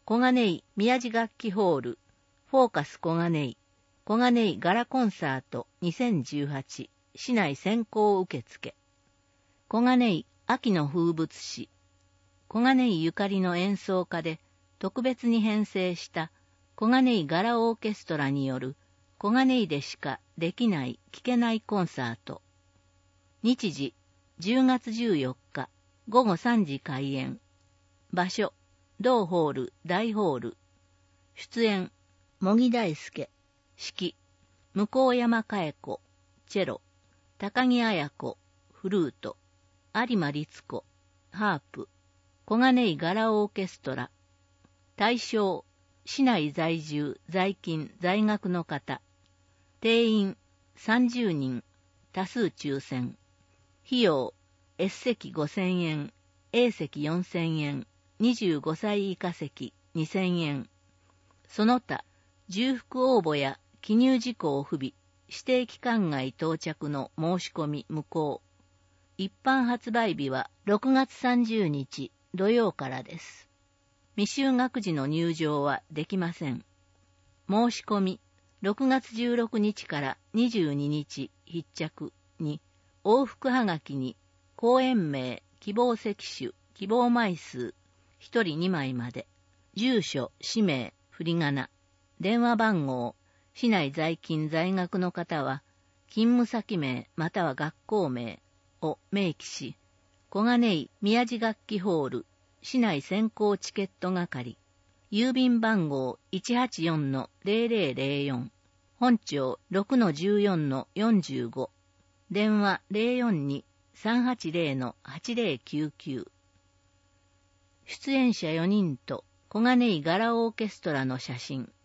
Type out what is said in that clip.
小金井宮地楽器ホール、フォーカス小金井、小金井ガラコンサート2018、市内先行受付。小金井秋の風物詩。小金井ゆかりの演奏家で特別に編成した小金井ガラオーケストラによる小金井でしかできない聴けないコンサート。日時10月14日午後3時開演。場所同ホール大ホール。出演茂木大輔。指揮向山佳恵子チェロ、高木綾子フルート、有馬律子ハープ、小金井ガラオーケストラ。対象市内在住在勤在学の方。定員30人、多数抽選。費用 S 席5000円、A 席4000円、25歳以下席2000円。その他重複応募や記入事項不備、指定期間外到着の申し込み無効。一般発売日は6月30日土曜からです。未就学時の入場はできません。申し込み6月16日から22日必着に、往復はがきに公演名、希望席種、希望枚数、1人2枚まで、住所、氏名、振り仮名、電話番号、市内在勤在学の方は、勤務先名または学校名を明記し、小金井宮地楽器ホール、市内先行チケット係、郵便番号 184-0004、本庁 6-14-45、電話 042-380-8099。出演者4人と小金井ガラオーケストラの写真。